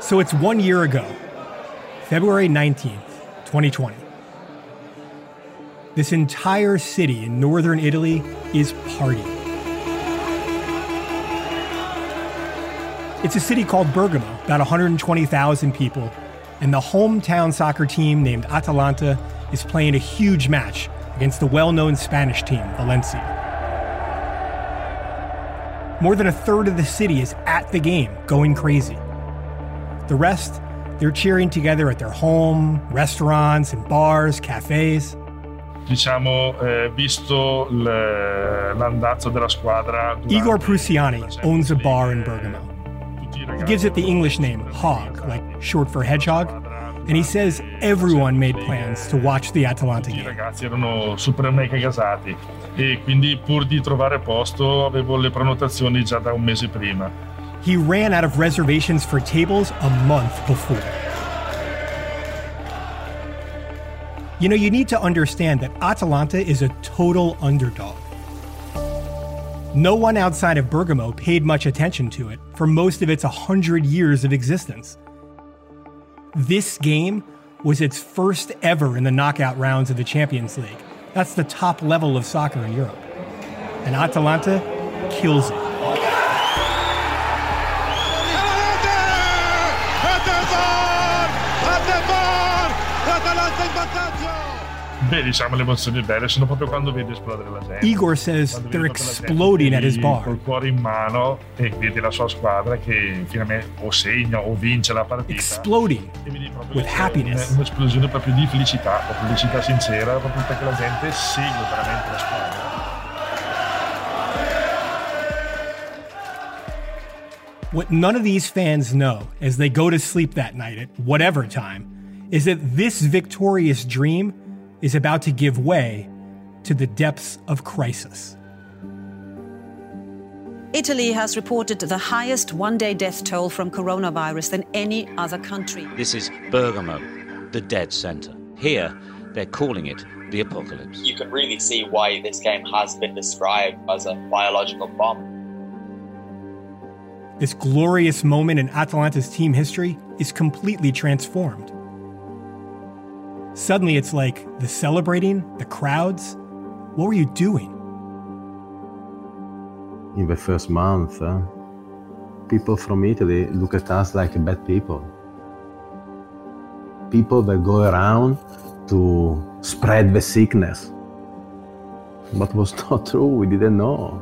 So it's 1 year ago, February 19th, 2020. This entire city in northern Italy is partying. It's a city called Bergamo, about 120,000 people, and the hometown soccer team named Atalanta is playing a huge match against the well-known Spanish team, Valencia. More than a third of the city is at the game, going crazy. The rest, they're cheering together at their home, restaurants and bars, cafes. Visto l'andazzo della squadra. Igor Prusiani owns a bar in Bergamo. He gives it the English name Hog, like short for hedgehog, and he says everyone made plans to watch the Atalanta game. I ragazzi erano super mega gasati e quindi pur di trovare posto avevo le prenotazioni già da un mese prima. He ran out of reservations for tables a month before. You know, you need to understand that Atalanta is a total underdog. No one outside of Bergamo paid much attention to it for most of its 100 years of existence. This game was its first ever in the knockout rounds of the Champions League. That's the top level of soccer in Europe. And Atalanta kills it. Beh, diciamo le emozioni belle sono proprio quando vedi esplodere la gente. Igor says they're exploding at his bar. Col cuore in mano e vedi la sua squadra che finalmente o segna o vince la partita. Exploding with happiness. Un'esplosione proprio di felicità, felicità sincera, proprio perché la gente segue veramente la squadra. What none of these fans know as they go to sleep that night at whatever time is that this victorious dream is about to give way to the depths of crisis. Italy has reported the highest one-day death toll from coronavirus than any other country. This is Bergamo, the dead center. Here, they're calling it the apocalypse. You can really see why this game has been described as a biological bomb. This glorious moment in Atalanta's team history is completely transformed. Suddenly, it's like the celebrating, the crowds. What were you doing? In the first month, people from Italy look at us like bad people. People that go around to spread the sickness. But it was not true, we didn't know.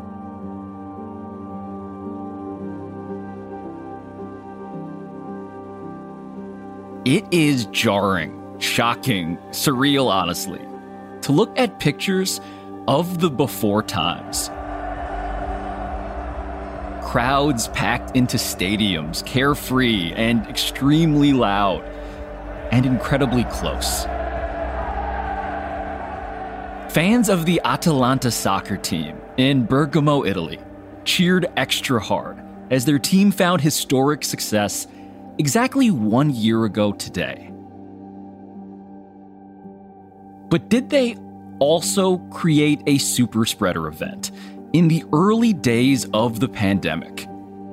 It is jarring. Shocking, surreal, honestly, to look at pictures of the before times. Crowds packed into stadiums, carefree and extremely loud, and incredibly close. Fans of the Atalanta soccer team in Bergamo, Italy, cheered extra hard as their team found historic success exactly 1 year ago today. But did they also create a super spreader event in the early days of the pandemic?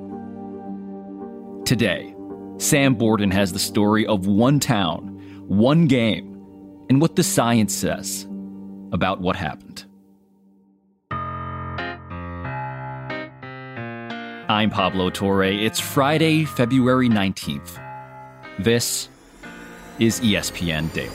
Today, Sam Borden has the story of one town, one game, and what the science says about what happened. I'm Pablo Torre. It's Friday, February 19th. This is ESPN Daily.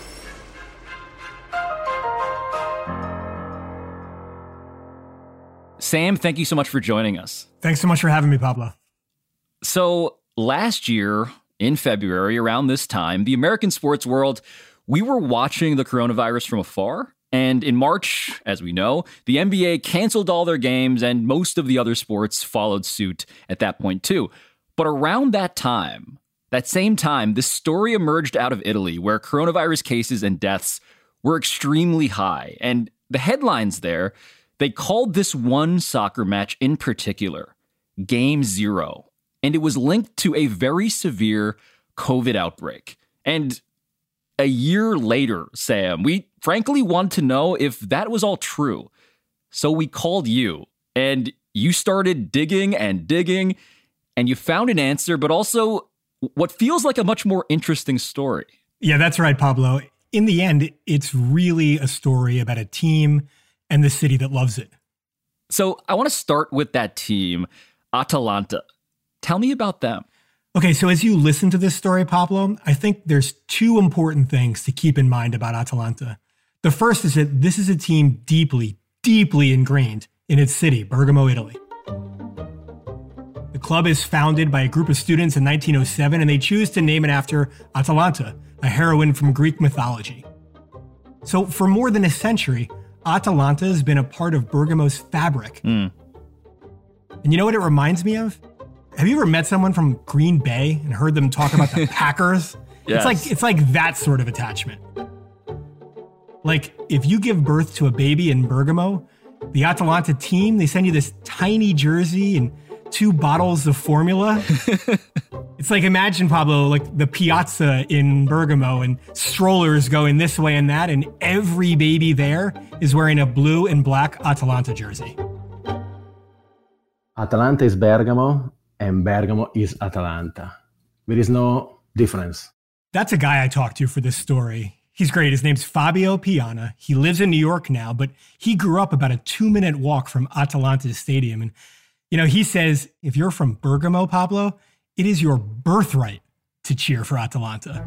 Sam, thank you so much for joining us. Thanks so much for having me, Pablo. So last year, in February, around this time, the American sports world, we were watching the coronavirus from afar. And in March, as we know, the NBA canceled all their games and most of the other sports followed suit at that point too. But around that time, that same time, this story emerged out of Italy where coronavirus cases and deaths were extremely high. And the headlines there, they called this one soccer match in particular Game Zero, and it was linked to a very severe COVID outbreak. And a year later, Sam, we frankly want to know if that was all true. So we called you, and you started digging, and you found an answer, but also what feels like a much more interesting story. Yeah, that's right, Pablo. In the end, it's really a story about a team and the city that loves it. So I want to start with that team, Atalanta. Tell me about them. Okay, so as you listen to this story, Pablo, I think there's two important things to keep in mind about Atalanta. The first is that this is a team deeply, deeply ingrained in its city, Bergamo, Italy. The club is founded by a group of students in 1907, and they choose to name it after Atalanta, a heroine from Greek mythology. So for more than a century, Atalanta has been a part of Bergamo's fabric. And you know what it reminds me of? Have you ever met someone from Green Bay and heard them talk about the Packers? Yes. It's like that sort of attachment. Like, if you give birth to a baby in Bergamo, the Atalanta team, they send you this tiny jersey and 2 bottles of formula. It's like, imagine, Pablo, like the piazza in Bergamo and strollers going this way and that, and every baby there is wearing a blue and black Atalanta jersey. Atalanta is Bergamo, and Bergamo is Atalanta. There is no difference. That's a guy I talked to for this story. He's great. His name's Fabio Piana. He lives in New York now, but he grew up about a 2-minute walk from Atalanta's stadium. And, you know, he says, if you're from Bergamo, Pablo, it is your birthright to cheer for Atalanta.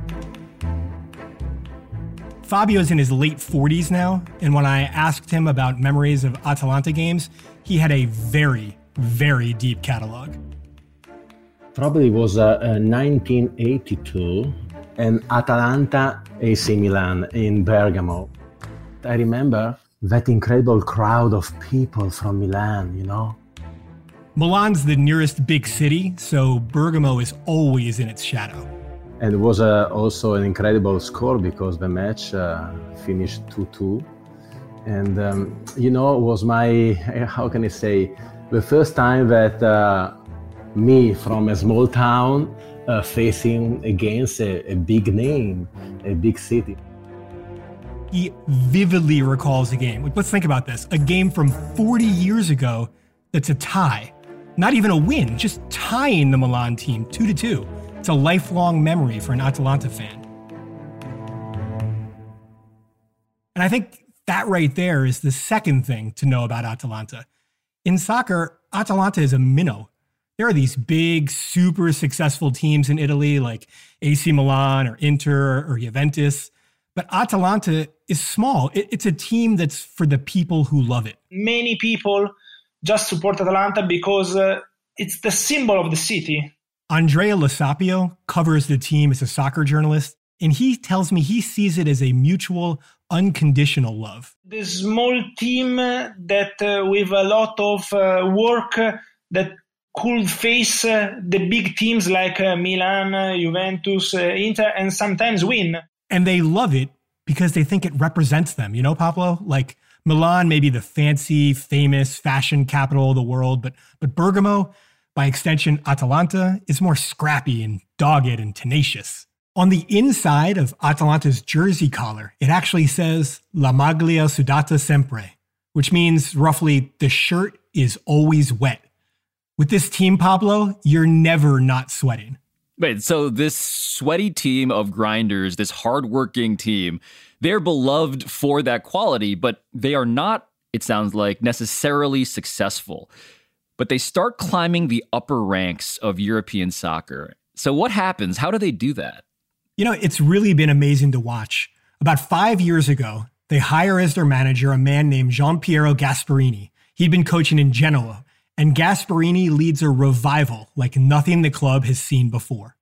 Fabio's in his late 40s now, and when I asked him about memories of Atalanta games, he had a very, very deep catalog. Probably was 1982, and Atalanta AC Milan in Bergamo. I remember that incredible crowd of people from Milan, you know? Milan's the nearest big city, so Bergamo is always in its shadow. And it was also an incredible score because the match finished 2-2. And, you know, it was my, how can I say, the first time that me from a small town facing against a big name, a big city. He vividly recalls a game. Let's think about this. A game from 40 years ago that's a tie. Not even a win, just tying the Milan team 2-2. It's a lifelong memory for an Atalanta fan. And I think that right there is the second thing to know about Atalanta. In soccer, Atalanta is a minnow. There are these big, super successful teams in Italy like AC Milan or Inter or Juventus. But Atalanta is small. It's a team that's for the people who love it. Many people just support Atalanta because it's the symbol of the city. Andrea Losapio covers the team as a soccer journalist, and he tells me he sees it as a mutual, unconditional love. The small team that with a lot of work that could face the big teams like Milan, Juventus, Inter, and sometimes win. And they love it because they think it represents them. You know, Pablo? Like Milan may be the fancy, famous fashion capital of the world, but Bergamo, by extension Atalanta, is more scrappy and dogged and tenacious. On the inside of Atalanta's jersey collar, it actually says La maglia sudata sempre, which means roughly the shirt is always wet. With this team, Pablo, you're never not sweating. Wait, so this sweaty team of grinders, this hardworking team, they're beloved for that quality, but they are not, it sounds like, necessarily successful. But they start climbing the upper ranks of European soccer. So what happens? How do they do that? You know, it's really been amazing to watch. About 5 years ago, they hire as their manager a man named Gianpiero Gasperini. He'd been coaching in Genoa, and Gasperini leads a revival like nothing the club has seen before.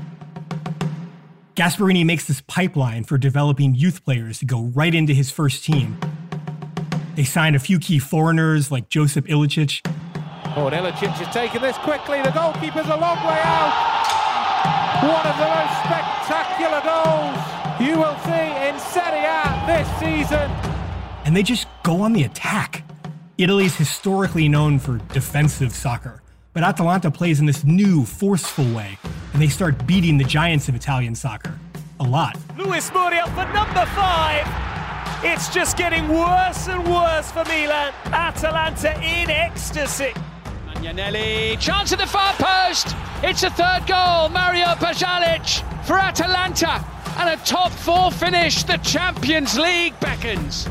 Gasperini makes this pipeline for developing youth players to go right into his first team. They sign a few key foreigners like Josip Ilicic. Oh, and Ilicic is taking this quickly. The goalkeeper's a long way out. One of the most spectacular goals you will see in Serie A this season. And they just go on the attack. Italy's historically known for defensive soccer, but Atalanta plays in this new, forceful way, and they start beating the giants of Italian soccer. A lot. Luis Muriel for number 5. It's just getting worse and worse for Milan. Atalanta in ecstasy. Magnanelli, chance at the far post. It's a third goal. Mario Bajalic for Atalanta. And a top 4 finish. The Champions League beckons.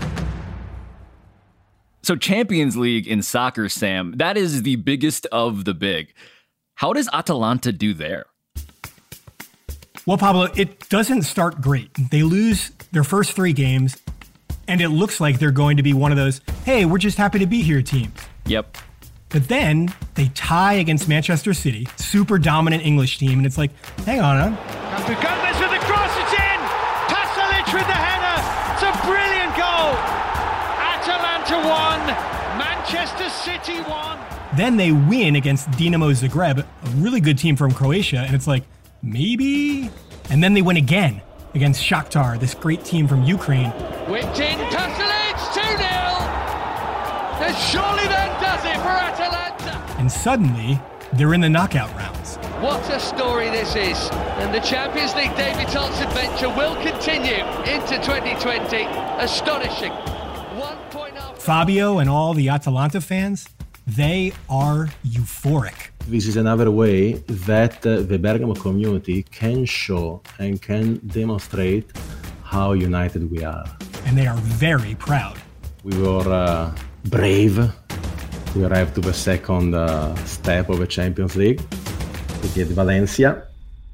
So Champions League in soccer, Sam, that is the biggest of the big. How does Atalanta do there? Well, Pablo, it doesn't start great. They lose their first 3 games, and it looks like they're going to be one of those, hey, we're just happy to be here teams. Yep. But then they tie against Manchester City, super dominant English team, and it's like, hang on. Gomez with the cross, it's in! Pasalic with the header! It's a brilliant goal! Atalanta 1, Manchester City 1. Then they win against Dinamo Zagreb, a really good team from Croatia, and it's like, maybe? And then they win again against Shakhtar, this great team from Ukraine. Whipped in, Pasalic, 2-0! And surely that does it for Atalanta! And suddenly, they're in the knockout rounds. What a story this is. And the Champions League debutants' adventure will continue into 2020. Astonishing. 1 point up. Fabio and all the Atalanta fans, they are euphoric. This is another way that the Bergamo community can show and can demonstrate how united we are. And they are very proud. We were brave. We arrived to the second step of the Champions League. We get Valencia.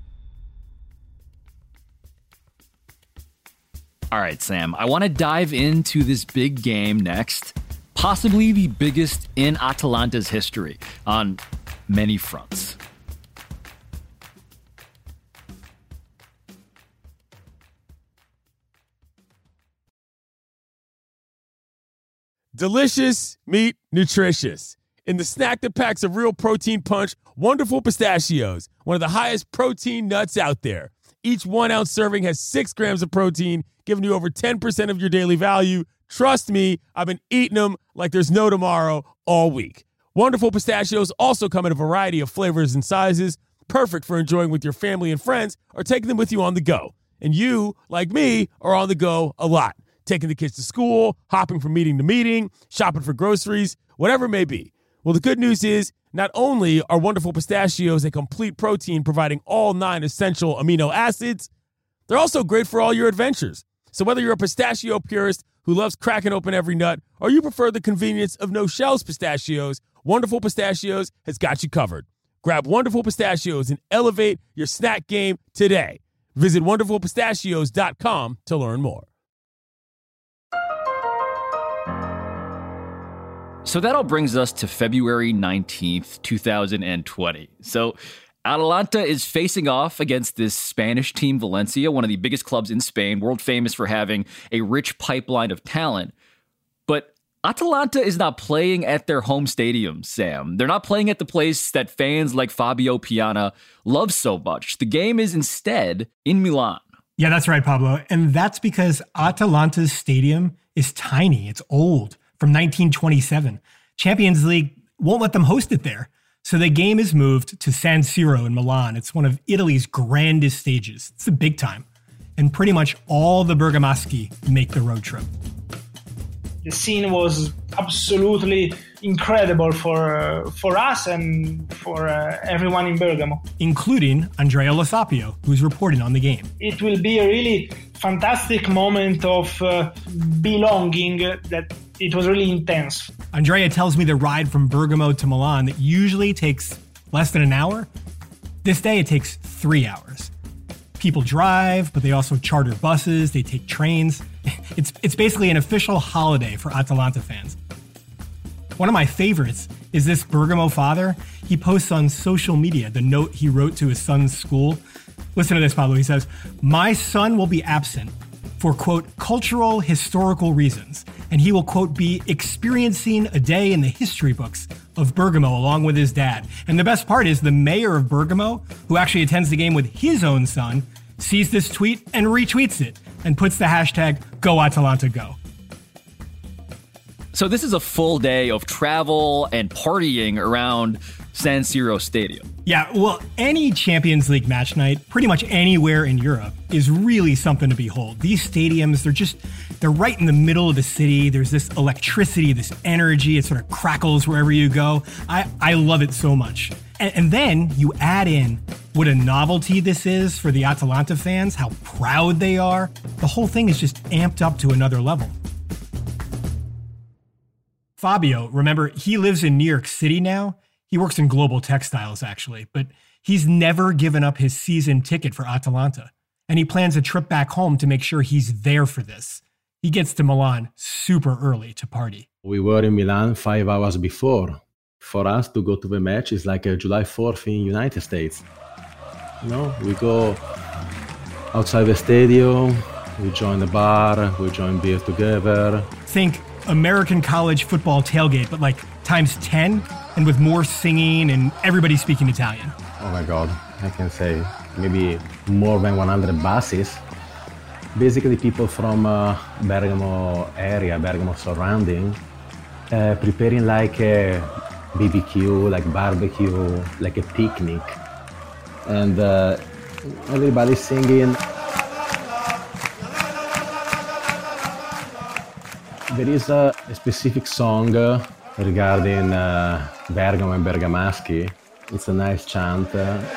All right, Sam, I want to dive into this big game next. Possibly the biggest in Atalanta's history on many fronts. Delicious, meat, nutritious. In the snack that packs a real protein punch, Wonderful Pistachios, one of the highest protein nuts out there. Each 1 ounce serving has 6 grams of protein, giving you over 10% of your daily value. Trust me, I've been eating them like there's no tomorrow all week. Wonderful Pistachios also come in a variety of flavors and sizes, perfect for enjoying with your family and friends or taking them with you on the go. And you, like me, are on the go a lot. Taking the kids to school, hopping from meeting to meeting, shopping for groceries, whatever it may be. Well, the good news is not only are Wonderful Pistachios a complete protein providing all 9 essential amino acids, they're also great for all your adventures. So whether you're a pistachio purist who loves cracking open every nut, or you prefer the convenience of no-shells pistachios, Wonderful Pistachios has got you covered. Grab Wonderful Pistachios and elevate your snack game today. Visit WonderfulPistachios.com to learn more. So that all brings us to February 19th, 2020. So Atalanta is facing off against this Spanish team, Valencia, one of the biggest clubs in Spain, world famous for having a rich pipeline of talent. But Atalanta is not playing at their home stadium, Sam. They're not playing at the place that fans like Fabio Piana love so much. The game is instead in Milan. Yeah, that's right, Pablo. And that's because Atalanta's stadium is tiny. It's old, from 1927. Champions League won't let them host it there. So the game is moved to San Siro in Milan. It's one of Italy's grandest stages. It's the big time. And pretty much all the Bergamaschi make the road trip. The scene was absolutely incredible for us and for everyone in Bergamo. Including Andrea Lo Sapio, who's reporting on the game. It will be a really fantastic moment of belonging that it was really intense. Andrea tells me the ride from Bergamo to Milan that usually takes less than an hour. This day it takes 3 hours. People drive, but they also charter buses, they take trains. It's basically an official holiday for Atalanta fans. One of my favorites is this Bergamo father. He posts on social media the note he wrote to his son's school. Listen to this, Pablo. He says, "My son will be absent for, quote, cultural, historical reasons, and he will, quote, be experiencing a day in the history books of Bergamo along with his dad." And the best part is the mayor of Bergamo, who actually attends the game with his own son, sees this tweet and retweets it and puts the hashtag #GoAtalantaGo. So this is a full day of travel and partying around San Siro Stadium. Yeah, well, any Champions League match night, pretty much anywhere in Europe, is really something to behold. These stadiums, They're right in the middle of the city. There's this electricity, this energy. It sort of crackles wherever you go. I love it so much. And then you add in what a novelty this is for the Atalanta fans, how proud they are. The whole thing is just amped up to another level. Fabio, remember, he lives in New York City now. He works in global textiles, actually, but he's never given up his season ticket for Atalanta. And he plans a trip back home to make sure he's there for this. He gets to Milan super early to party. We were in Milan 5 hours before. For us to go to the match is like a July 4th in United States. You know, we go outside the stadium, we join the bar, we join beer together. Think American college football tailgate, but like times 10 and with more singing and everybody speaking Italian. Oh my God, I can say maybe more than 100 buses. Basically people from Bergamo area, Bergamo surrounding, preparing like a BBQ, like barbecue, like a picnic. And everybody's singing. There is a specific song regarding Bergamo and Bergamaschi. It's a nice chant.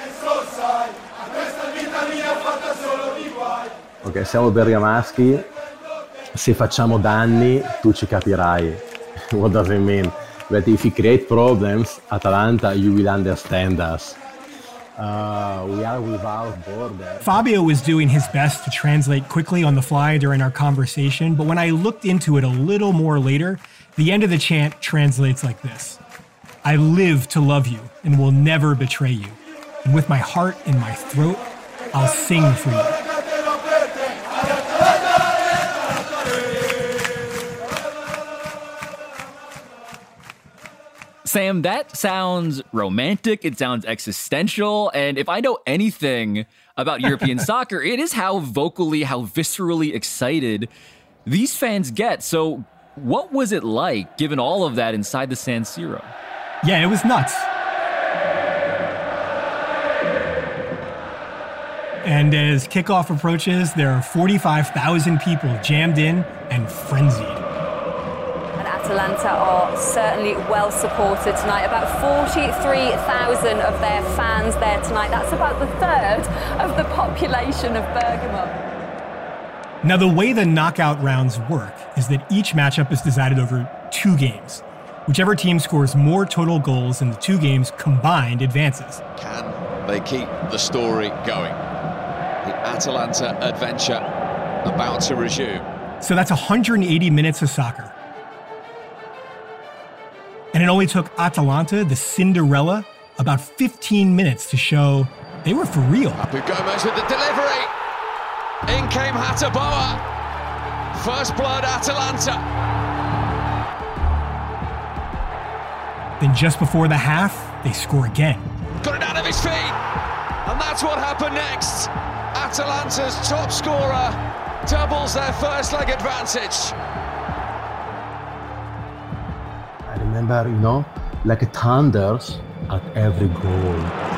Ok, siamo bergamaschi, se facciamo danni tu ci capirai. What does it mean? But if you create problems, Atalanta, you will understand us. We are without borders. Fabio was doing his best to translate quickly on the fly during our conversation, but when I looked into it a little more later, the end of the chant translates like this. I live to love you and will never betray you. And with my heart in my throat, I'll sing for you. Sam, that sounds romantic, it sounds existential, and if I know anything about European soccer, it is how vocally, how viscerally excited these fans get. So what was it like, given all of that inside the San Siro? Yeah, it was nuts. And as kickoff approaches, there are 45,000 people jammed in and frenzied. Atalanta are certainly well supported tonight. About 43,000 of their fans there tonight. That's about the third of the population of Bergamo. Now, the way the knockout rounds work is that each matchup is decided over 2 games. Whichever team scores more total goals in the 2 games combined advances. Can they keep the story going? The Atalanta adventure about to resume. So that's 180 minutes of soccer. And it only took Atalanta, the Cinderella, about 15 minutes to show they were for real. Papu Gomez with the delivery. In came Hataboa. First blood, Atalanta. Then just before the half, they score again. Got it out of his feet. And that's what happened next. Atalanta's top scorer doubles their first leg advantage. I remember, you know, like thunders at every goal.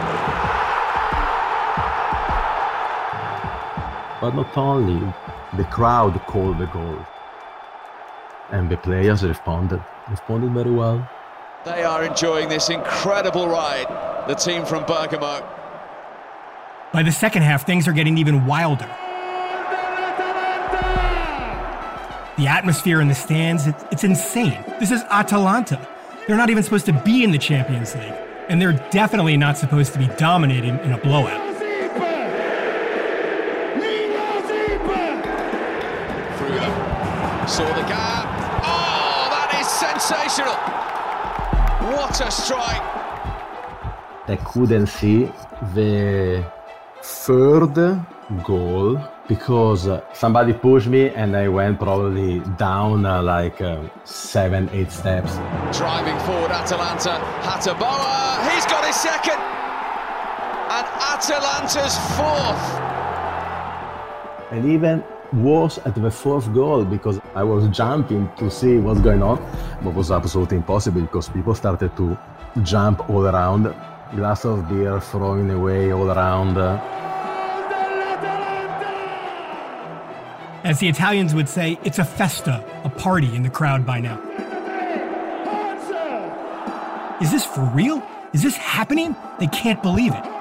But not only, the crowd called the goal. And the players responded very well. They are enjoying this incredible ride, the team from Bergamo. By the second half, things are getting even wilder. The atmosphere in the stands, it's insane. This is Atalanta. They're not even supposed to be in the Champions League. And they're definitely not supposed to be dominated in a blowout. Fruga saw the gap. Oh, that is sensational. What a strike. I couldn't see the third goal because somebody pushed me and I went probably down like 7-8 steps. Driving forward Atalanta, Hataboa, he's got his second, and Atalanta's fourth. And even was at the fourth goal because I was jumping to see what's going on, but it was absolutely impossible because people started to jump all around, glass of beer throwing away all around. As the Italians would say, it's a festa, a party in the crowd by now. Is this for real? Is this happening? They can't believe it.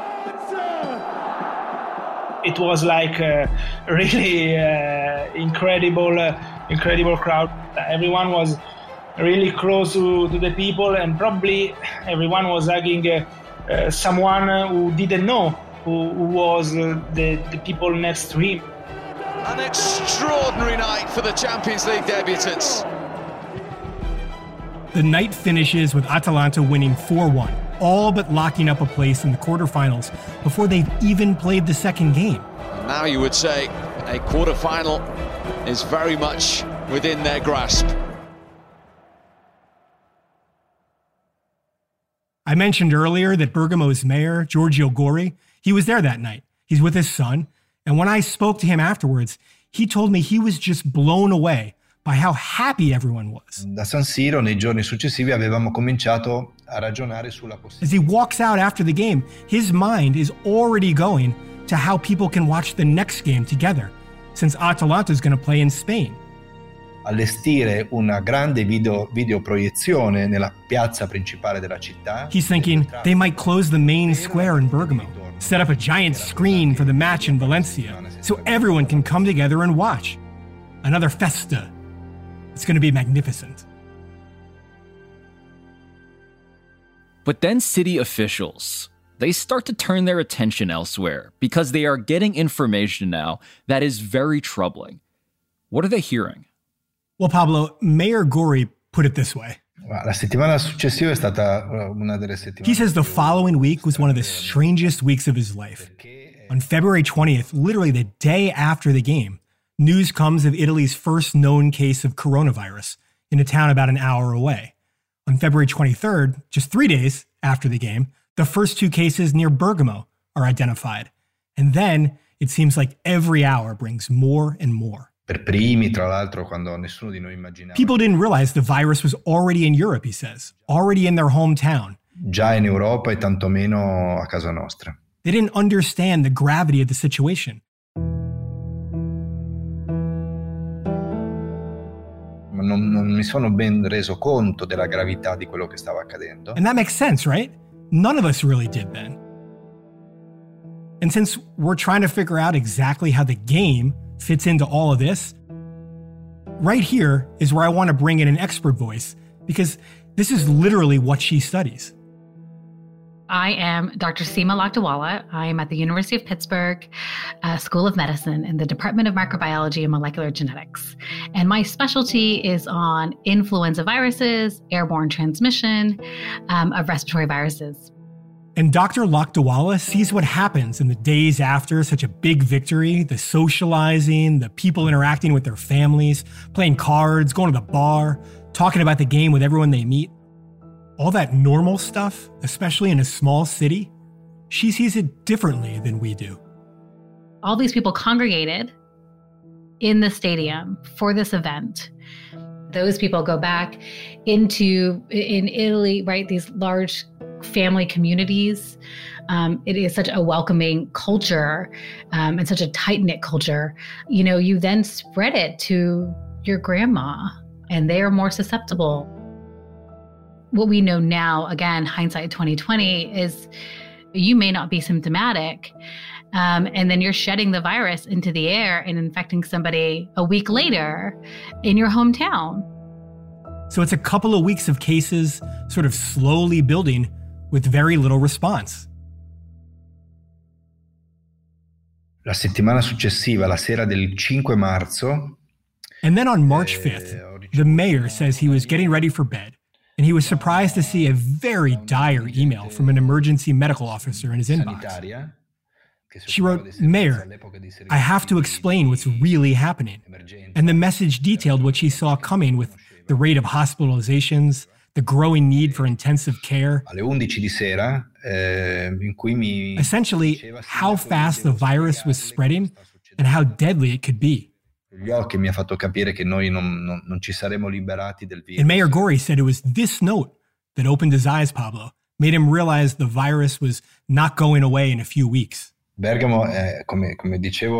It was like a really incredible crowd. Everyone was really close to the people, and probably everyone was hugging someone who didn't know who was the people next to him. An extraordinary night for the Champions League debutants. The night finishes with Atalanta winning 4-1, all but locking up a place in the quarterfinals before they've even played the second game. Now you would say a quarterfinal is very much within their grasp. I mentioned earlier that Bergamo's mayor, Giorgio Gori, he was there that night. He's with his son, and when I spoke to him afterwards, he told me he was just blown away by how happy everyone was. Da San Siro, nei giorni successivi, avevamo cominciato a ragionare sulla possibilità. As he walks out after the game, his mind is already going to how people can watch the next game together, since Atalanta is going to play in Spain. Allestire una grande video proiezione nella piazza principale della città. He's thinking they might close the main square in Bergamo, set up a giant screen for the match in Valencia, so everyone can come together and watch. Another festa. It's going to be magnificent. But then city officials, they start to turn their attention elsewhere because they are getting information now that is very troubling. What are they hearing? Well, Pablo, Mayor Gori put it this way. La settimana successiva è stata una delle settimane. He says the following week was one of the strangest weeks of his life. On February 20th, literally the day after the game, news comes of Italy's first known case of coronavirus in a town about an hour away. On February 23rd, just 3 days after the game, the first 2 cases near Bergamo are identified. And then it seems like every hour brings more and more. Per primi, tra l'altro, quando nessuno di noi immaginava. People didn't realize the virus was already in Europe, he says, already in their hometown. Già in Europa e tantomeno a casa nostra. They didn't understand the gravity of the situation. Non mi sono ben reso conto della gravità di quello che stava accadendo. And that makes sense, right? None of us really did then. And since we're trying to figure out exactly how the game fits into all of this, right here is where I want to bring in an expert voice, because this is literally what she studies. I am Dr. Seema Lakdawala. I am at the University of Pittsburgh School of Medicine in the Department of Microbiology and Molecular Genetics. And my specialty is on influenza viruses, airborne transmission of respiratory viruses. And Dr. Lakdawala sees what happens in the days after such a big victory, the socializing, the people interacting with their families, playing cards, going to the bar, talking about the game with everyone they meet. All that normal stuff, especially in a small city, she sees it differently than we do. All these people congregated in the stadium for this event. Those people go back in Italy, right, these large family communities. It is such a welcoming culture and such a tight-knit culture. You know, you then spread it to your grandma, and they are more susceptible. What we know now, again, hindsight 2020, is you may not be symptomatic, and then you're shedding the virus into the air and infecting somebody a week later in your hometown. So it's a couple of weeks of cases sort of slowly building with very little response. La settimana successiva, la sera del 5 marzo. And then on March 5th, the mayor says he was getting ready for bed, and he was surprised to see a very dire email from an emergency medical officer in his inbox. She wrote, "Mayor, I have to explain what's really happening." And the message detailed what she saw coming with the rate of hospitalizations, the growing need for intensive care. Alle 11 di sera, in cui mi essentially, how fast the virus was spreading and how deadly it could be. Gli occhi mi ha fatto capire che noi non ci saremo liberati del virus. And Mayor Gori said it was this note that opened his eyes, Pablo, made him realize the virus was not going away in a few weeks. Bergamo, come dicevo,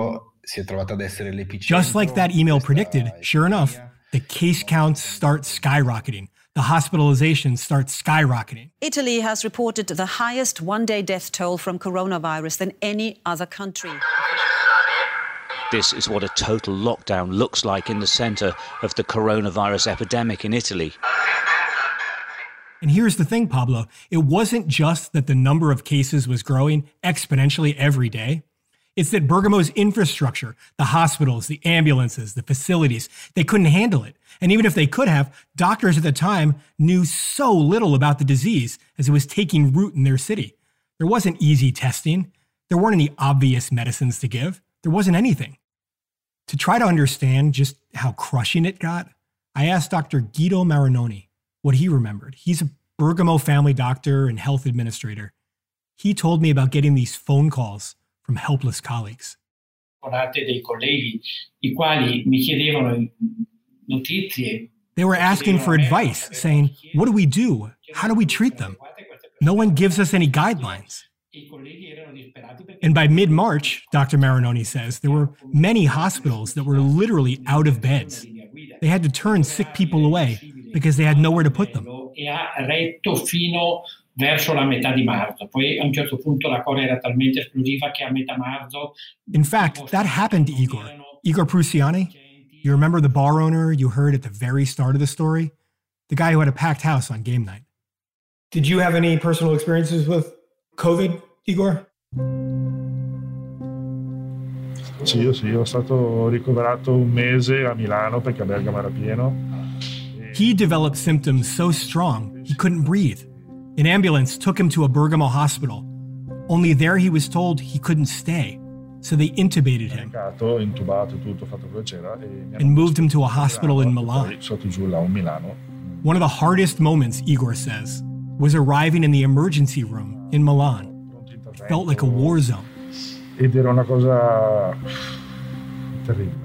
si è trovata ad essere l'epicentro. Just like that email predicted, sure enough, the case counts start skyrocketing. The hospitalizations start skyrocketing. Italy has reported the highest one-day death toll from coronavirus than any other country. This is what a total lockdown looks like in the centre of the coronavirus epidemic in Italy. And here's the thing, Pablo. It wasn't just that the number of cases was growing exponentially every day. It's that Bergamo's infrastructure, the hospitals, the ambulances, the facilities, they couldn't handle it. And even if they could have, doctors at the time knew so little about the disease as it was taking root in their city. There wasn't easy testing. There weren't any obvious medicines to give. There wasn't anything. To try to understand just how crushing it got, I asked Dr. Guido Marinoni what he remembered. He's a Bergamo family doctor and health administrator. He told me about getting these phone calls from helpless colleagues. Dei colleghi I quali mi chiedevano notizie. They were asking for advice, saying, what do we do? How do we treat them? No one gives us any guidelines. And by mid-March, Dr. Marinoni says, there were many hospitals that were literally out of beds. They had to turn sick people away because they had nowhere to put them. E ha retto fino verso la metà di marzo. Poi a un certo punto la cosa era talmente esplosiva che a metà marzo... In fact, that happened to Igor. Igor Prusiani? You remember the bar owner you heard at the very start of the story? The guy who had a packed house on game night. Did you have any personal experiences with COVID, Igor? Sì, ho stato ricoverato un mese a Milano perché a Bergamo era pieno. He developed symptoms so strong he couldn't breathe. An ambulance took him to a Bergamo hospital. Only there he was told he couldn't stay, so they intubated him and moved him to a hospital in Milan. One of the hardest moments, Igor says, was arriving in the emergency room in Milan. It felt like a war zone. Ed era una cosa terribile.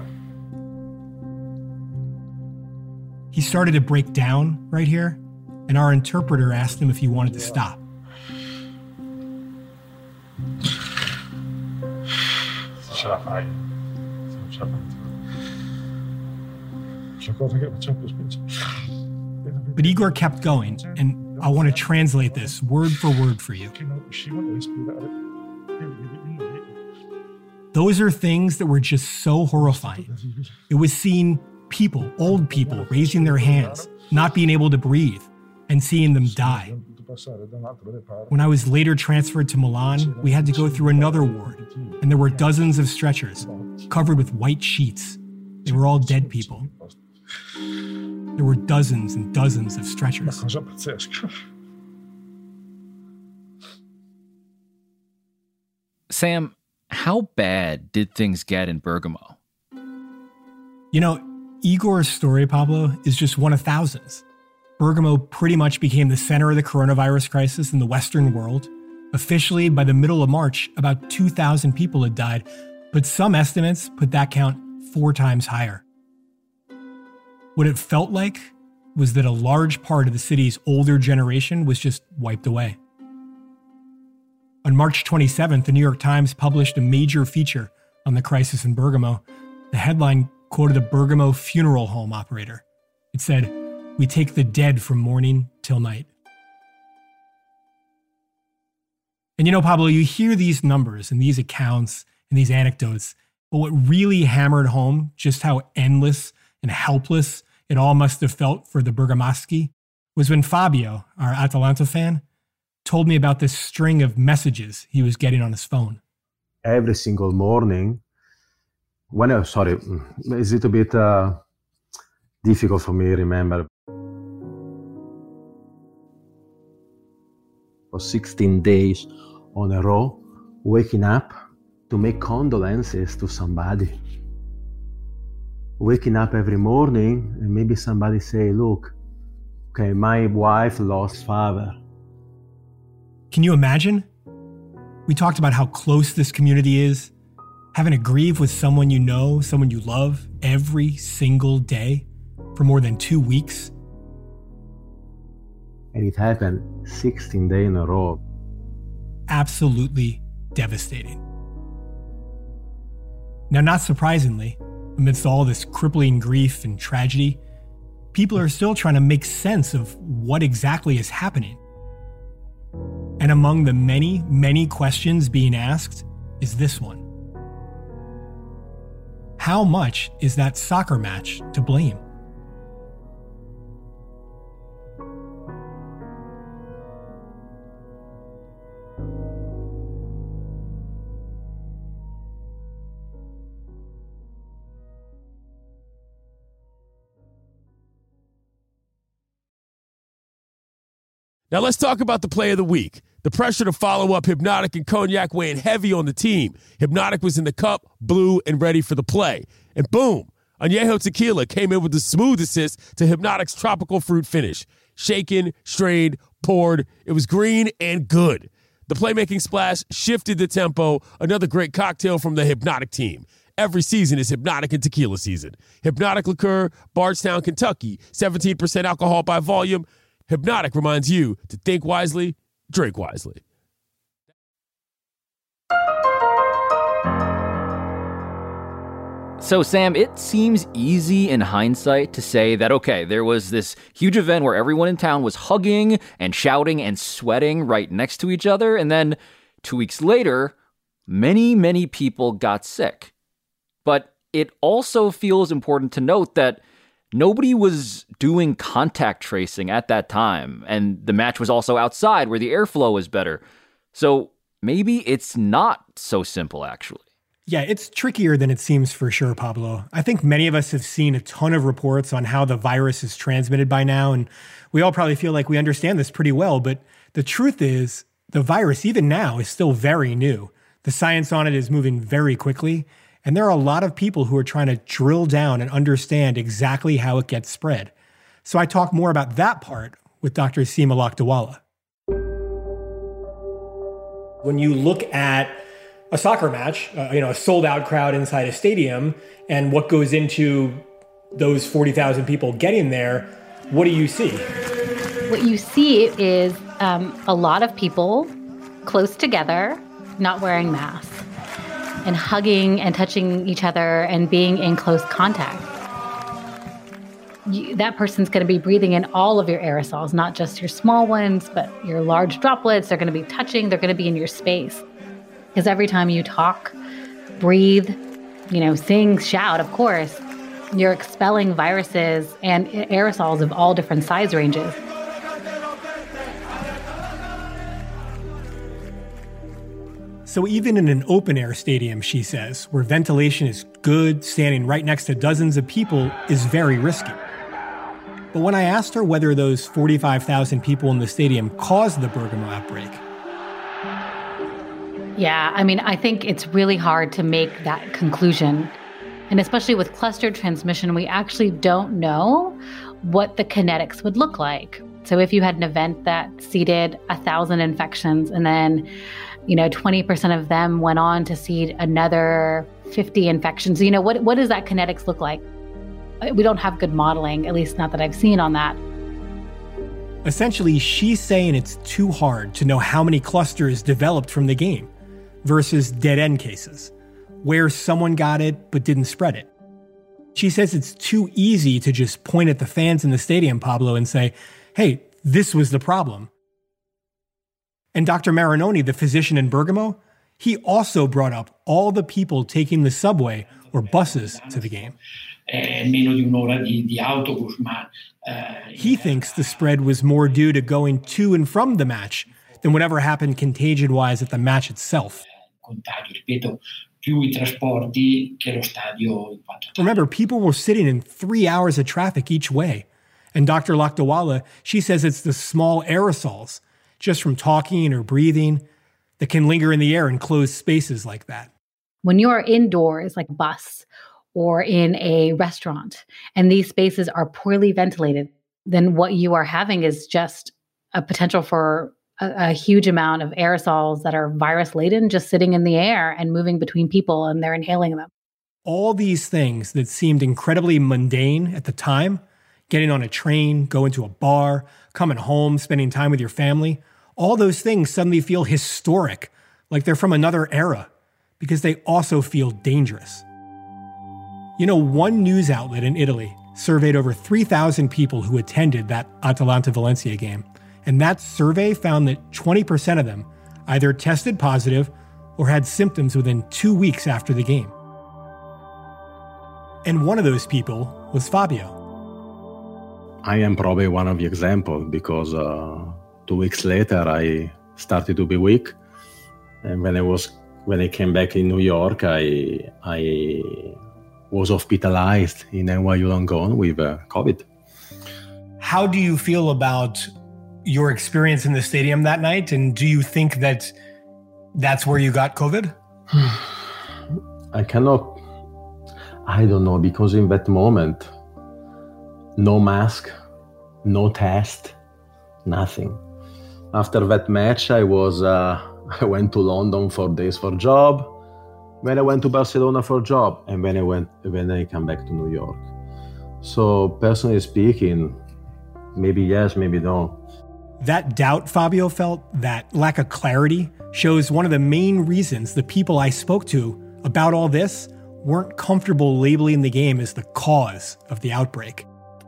He started to break down right here, and our interpreter asked him if he wanted to stop. Ce la fai. La cosa che facciamo più spesso. But Igor kept going, and I want to translate this word for word for you. Those are things that were just so horrifying. It was seeing people, old people, raising their hands, not being able to breathe, and seeing them die. When I was later transferred to Milan, we had to go through another ward, and there were dozens of stretchers covered with white sheets. They were all dead people. There were dozens and dozens of stretchers. Sam, how bad did things get in Bergamo? You know, Igor's story, Pablo, is just one of thousands. Bergamo pretty much became the center of the coronavirus crisis in the Western world. Officially, by the middle of March, about 2,000 people had died, but some estimates put that count 4 times higher. What it felt like was that a large part of the city's older generation was just wiped away. On March 27th, the New York Times published a major feature on the crisis in Bergamo. The headline quoted a Bergamo funeral home operator. It said, "We take the dead from morning till night." And you know, Pablo, you hear these numbers and these accounts and these anecdotes, but what really hammered home just how endless and helpless it all must have felt for the Bergamaschi was when Fabio, our Atalanta fan, told me about this string of messages he was getting on his phone. Every single morning, it's a little bit difficult for me to remember. For 16 days on a row, waking up to make condolences to somebody. Waking up every morning and maybe somebody say, look, okay, my wife lost father. Can you imagine? We talked about how close this community is, having to grieve with someone you know, someone you love, every single day for more than 2 weeks. And it happened 16 days in a row. Absolutely devastating. Now, not surprisingly, amidst all this crippling grief and tragedy, people are still trying to make sense of what exactly is happening. And among the many, many questions being asked is this one. How much is that soccer match to blame? Now let's talk about the play of the week. The pressure to follow up Hypnotic and Cognac weighing heavy on the team. Hypnotic was in the cup, blue, and ready for the play. And boom, Añejo Tequila came in with the smooth assist to Hypnotic's tropical fruit finish. Shaken, strained, poured. It was green and good. The playmaking splash shifted the tempo. Another great cocktail from the Hypnotic team. Every season is Hypnotic and Tequila season. Hypnotic Liqueur, Bardstown, Kentucky, 17% alcohol by volume. Hypnotic reminds you to think wisely, drink wisely. So, Sam, it seems easy in hindsight to say that, okay, there was this huge event where everyone in town was hugging and shouting and sweating right next to each other, and then 2 weeks later, many, many people got sick. But it also feels important to note that nobody was doing contact tracing at that time, and the match was also outside where the airflow was better. So maybe it's not so simple, actually. Yeah, it's trickier than it seems for sure, Pablo. I think many of us have seen a ton of reports on how the virus is transmitted by now, and we all probably feel like we understand this pretty well, but the truth is the virus, even now, is still very new. The science on it is moving very quickly, and there are a lot of people who are trying to drill down and understand exactly how it gets spread. So I talk more about that part with Dr. Seema Lakdawala. When you look at a soccer match, a sold-out crowd inside a stadium, and what goes into those 40,000 people getting there, what do you see? What you see is a lot of people close together, not wearing masks, and hugging and touching each other and being in close contact. That person's going to be breathing in all of your aerosols, not just your small ones, but your large droplets. They're going to be touching, they're going to be in your space. Because every time you talk, breathe, sing, shout, of course, you're expelling viruses and aerosols of all different size ranges. So even in an open-air stadium, she says, where ventilation is good, standing right next to dozens of people is very risky. But when I asked her whether those 45,000 people in the stadium caused the Bergamo outbreak, yeah, I think it's really hard to make that conclusion. And especially with clustered transmission, we actually don't know what the kinetics would look like. So if you had an event that seeded 1,000 infections and then 20% of them went on to seed another 50 infections. What does that kinetics look like? We don't have good modeling, at least not that I've seen on that. Essentially, she's saying it's too hard to know how many clusters developed from the game versus dead-end cases, where someone got it but didn't spread it. She says it's too easy to just point at the fans in the stadium, Pablo, and say, hey, this was the problem. And Dr. Marinoni, the physician in Bergamo, he also brought up all the people taking the subway or buses to the game. He thinks the spread was more due to going to and from the match than whatever happened contagion-wise at the match itself. Remember, people were sitting in 3 hours of traffic each way. And Dr. Lakdawala, she says it's the small aerosols, just from talking or breathing, that can linger in the air in closed spaces like that. When you are indoors, like a bus or in a restaurant, and these spaces are poorly ventilated, then what you are having is just a potential for a huge amount of aerosols that are virus-laden just sitting in the air and moving between people, and they're inhaling them. All these things that seemed incredibly mundane at the time, getting on a train, going to a bar, coming home, spending time with your family, all those things suddenly feel historic, like they're from another era, because they also feel dangerous. You know, one news outlet in Italy surveyed over 3,000 people who attended that Atalanta-Valencia game. And that survey found that 20% of them either tested positive or had symptoms within 2 weeks after the game. And one of those people was Fabio. I am probably one of the examples because 2 weeks later I started to be weak. And when I came back in New York, I was hospitalized in NYU Langone with COVID. How do you feel about your experience in the stadium that night? And do you think that that's where you got COVID? I don't know, because in that moment, no mask, no test, nothing. After that match, I went to London 4 days for job. Then I went to Barcelona for job, and when I come back to New York. So personally speaking, maybe yes, maybe no. That doubt Fabio felt, that lack of clarity, shows one of the main reasons the people I spoke to about all this weren't comfortable labeling the game as the cause of the outbreak.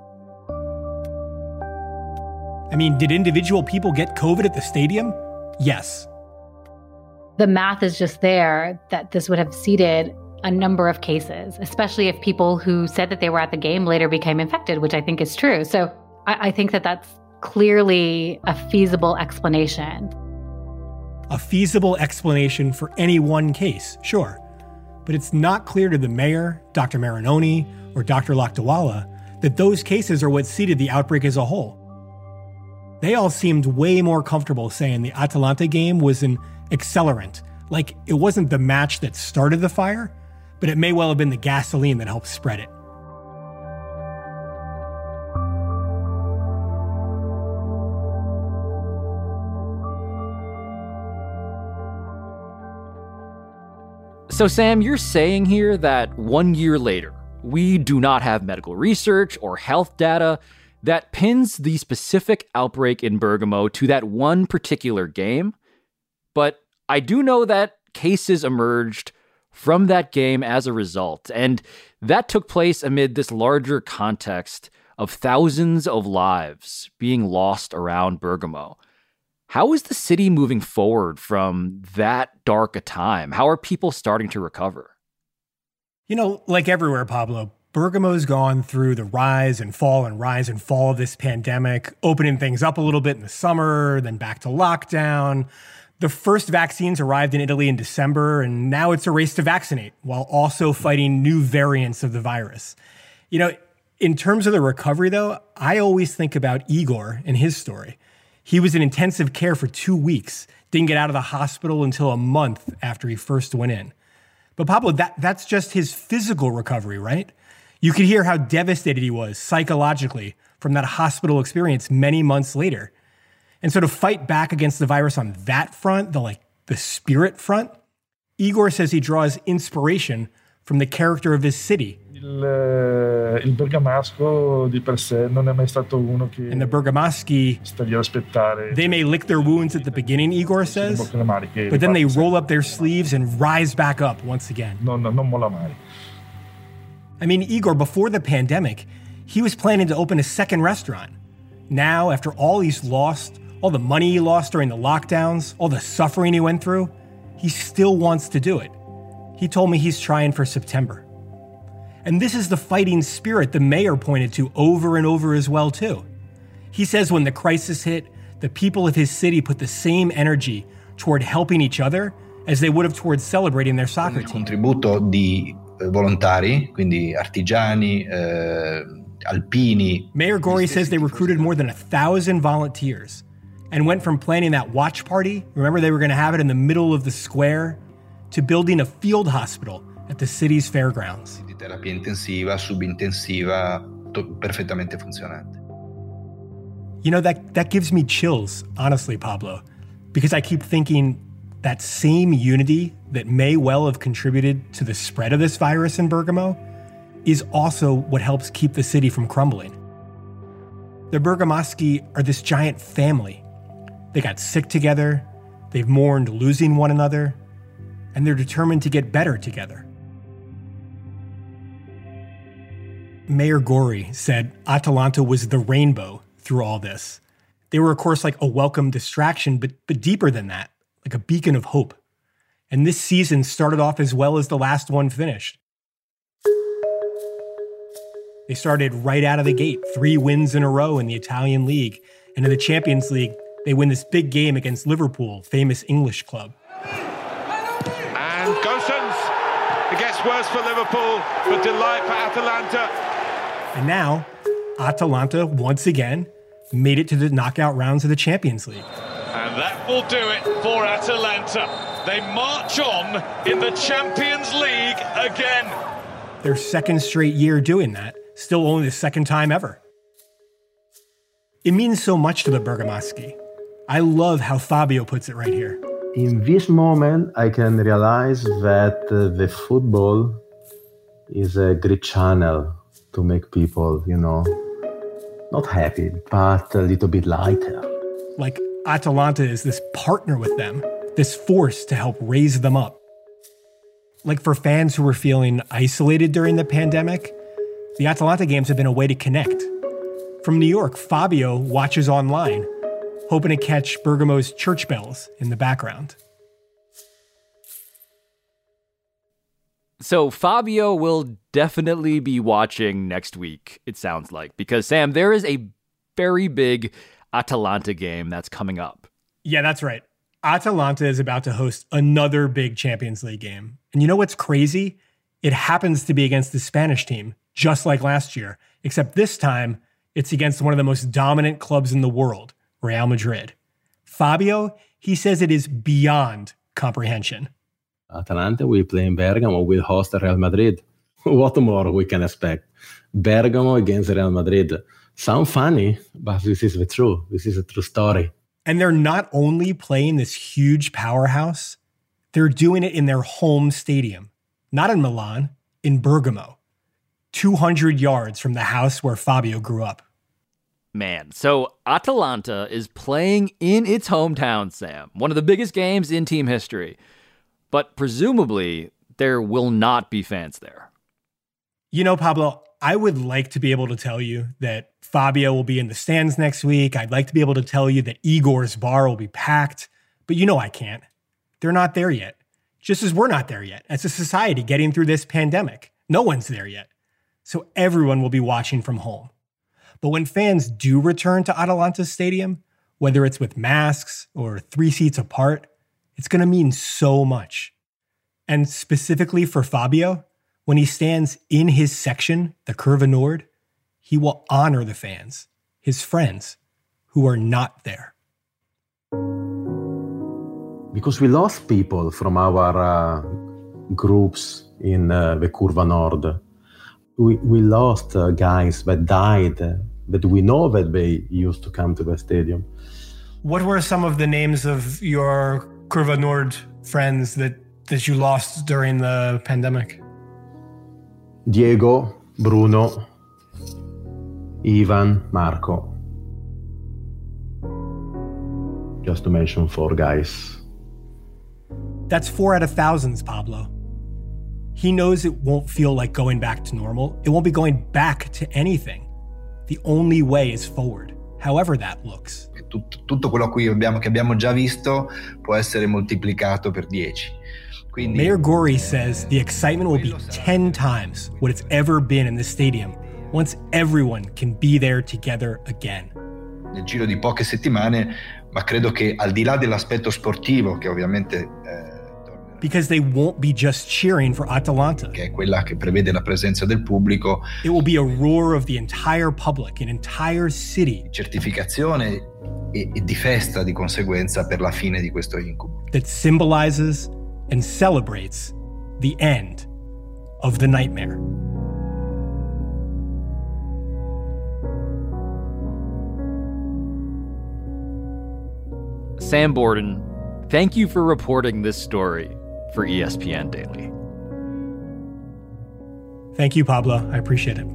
I mean, did individual people get COVID at the stadium? Yes. The math is just there that this would have seeded a number of cases, especially if people who said that they were at the game later became infected, which I think is true. So I think that that's clearly a feasible explanation. A feasible explanation for any one case, sure. But it's not clear to the mayor, Dr. Marinoni, or Dr. Lakdawala that those cases are what seeded the outbreak as a whole. They all seemed way more comfortable saying the Atalanta game was an accelerant, like it wasn't the match that started the fire, but it may well have been the gasoline that helped spread it. So Sam, you're saying here that 1 year later, we do not have medical research or health data that pins the specific outbreak in Bergamo to that one particular game. But I do know that cases emerged from that game as a result, and that took place amid this larger context of thousands of lives being lost around Bergamo. How is the city moving forward from that dark a time? How are people starting to recover? You know, like everywhere, Pablo, Bergamo's gone through the rise and fall of this pandemic, opening things up a little bit in the summer, then back to lockdown. The first vaccines arrived in Italy in December, and now it's a race to vaccinate while also fighting new variants of the virus. You know, in terms of the recovery, though, I always think about Igor and his story. He was in intensive care for 2 weeks, didn't get out of the hospital until a month after he first went in. But Pablo, that's just his physical recovery, right? You could hear how devastated he was psychologically from that hospital experience many months later. And so to fight back against the virus on that front, the spirit front, Igor says he draws inspiration from the character of his city. Il bergamasco di per sé non è mai stato uno che And the Bergamaschi, sta lì ad aspettare. They may lick their wounds at the beginning, Igor says, but then they roll up their sleeves and rise back up once again. Non molla mai. I mean, Igor, before the pandemic, he was planning to open a second restaurant. Now, after all he's lost, all the money he lost during the lockdowns, all the suffering he went through, he still wants to do it. He told me he's trying for September. And this is the fighting spirit the mayor pointed to over and over as well, too. He says when the crisis hit, the people of his city put the same energy toward helping each other as they would have towards celebrating their soccer team. Contributo di volontari, quindi artigiani, alpini. Mayor Gori says they recruited more than 1,000 volunteers and went from planning that watch party, remember they were going to have it in the middle of the square, to building a field hospital at the city's fairgrounds. Di terapia intensiva, subintensiva, perfettamente funzionante. You know, that gives me chills, honestly, Pablo, because I keep thinking that same unity that may well have contributed to the spread of this virus in Bergamo is also what helps keep the city from crumbling. The Bergamaschi are this giant family. They got sick together, they've mourned losing one another, and they're determined to get better together. Mayor Gori said Atalanta was the rainbow through all this. They were, of course, like a welcome distraction, but deeper than that, like a beacon of hope. And this season started off as well as the last one finished. They started right out of the gate, 3 wins in a row in the Italian league. And in the Champions League, they win this big game against Liverpool, famous English club. And Gosens. It gets worse for Liverpool, but delight for Atalanta. And now, Atalanta, once again, made it to the knockout rounds of the Champions League. And that will do it for Atalanta. They march on in the Champions League again. Their second straight year doing that, still only the second time ever. It means so much to the Bergamaschi. I love how Fabio puts it right here. In this moment, I can realize that the football is a great channel to make people, not happy, but a little bit lighter. Like Atalanta is this partner with them, this force to help raise them up. Like for fans who were feeling isolated during the pandemic, the Atalanta games have been a way to connect. From New York, Fabio watches online, hoping to catch Bergamo's church bells in the background. So Fabio will definitely be watching next week, it sounds like, because Sam, there is a very big Atalanta game that's coming up. Yeah, that's right. Atalanta is about to host another big Champions League game. And you know what's crazy? It happens to be against the Spanish team, just like last year, except this time it's against one of the most dominant clubs in the world, Real Madrid. Fabio, he says it is beyond comprehension. Atalanta will play in Bergamo, will host Real Madrid. What more we can expect? Bergamo against Real Madrid. Sound funny, but this is the truth. This is a true story. And they're not only playing this huge powerhouse, they're doing it in their home stadium. Not in Milan, in Bergamo. 200 yards from the house where Fabio grew up. Man, so Atalanta is playing in its hometown, Sam. One of the biggest games in team history. But presumably, there will not be fans there. Pablo, I would like to be able to tell you that Fabio will be in the stands next week. I'd like to be able to tell you that Igor's bar will be packed. But I can't. They're not there yet. Just as we're not there yet. As a society getting through this pandemic. No one's there yet. So everyone will be watching from home. But when fans do return to Atalanta Stadium, whether it's with masks or 3 seats apart, it's going to mean so much. And specifically for Fabio, when he stands in his section, the Curva Nord, he will honor the fans, his friends, who are not there. Because we lost people from our groups in the Curva Nord. We lost guys that died, but we know that they used to come to the stadium. What were some of the names of your Curva Nord friends that you lost during the pandemic? Diego, Bruno, Ivan, Marco. Just to mention 4 guys. That's 4 out of thousands, Pablo. He knows it won't feel like going back to normal. It won't be going back to anything. The only way is forward, however that looks. Tutto quello che abbiamo già visto può essere moltiplicato per 10. Quindi, Mayor Gori says the excitement will be 10 times what it's ever been in the stadium once everyone can be there together again. Nel giro di poche settimane, ma credo che al di là dell'aspetto sportivo, che ovviamente because they won't be just cheering for Atalanta. Che è quella che prevede la presenza del pubblico. It will be a roar of the entire public, an entire city. Certificazione e di festa di conseguenza per la fine di questo incubo. That symbolizes and celebrates the end of the nightmare. Sam Borden, thank you for reporting this story for ESPN Daily. Thank you, Pablo. I appreciate it.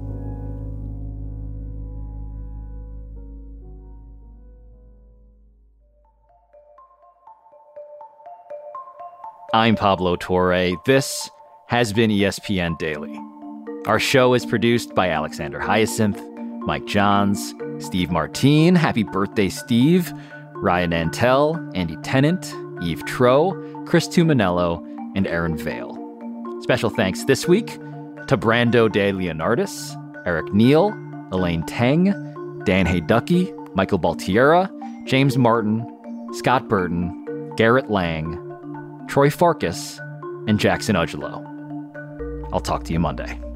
I'm Pablo Torre. This has been ESPN Daily. Our show is produced by Alexander Hyacinth, Mike Johns, Steve Martine, happy birthday, Steve, Ryan Nantel, Andy Tennant, Eve Tro, Chris Tuminello, and Aaron Vale. Special thanks this week to Brando de Leonardis, Eric Neal, Elaine Tang, Dan Hayducky, Michael Baltiera, James Martin, Scott Burton, Garrett Lang, Troy Farkas, and Jackson Ugelo. I'll talk to you Monday.